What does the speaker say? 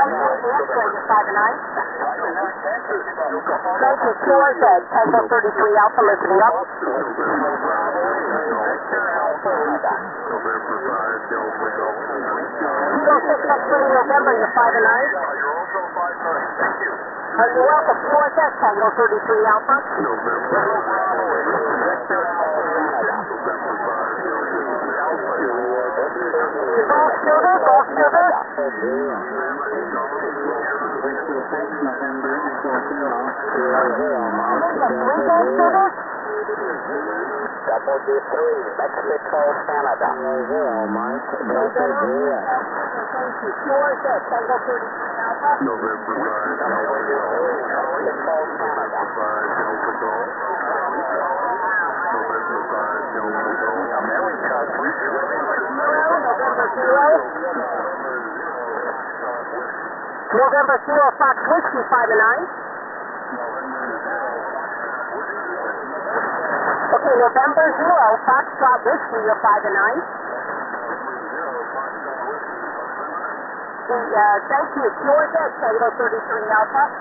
Thank you, QRZ, Tango 33 Alpha, listening up. Kilo 6 X-ray November, you're 5 and 9. You're welcome, QRZ, Tango 33 Alpha. Golf Silver, Golf Silver. Double G3, Mexico, Canada. QRZ, Tango 33 Alpha. November 0, Fox Whiskey, 5 and 9. Okay, November 0, Foxtrot Whiskey, you're 5 and 9. Thank you. QRZ, Tango 33 Alpha.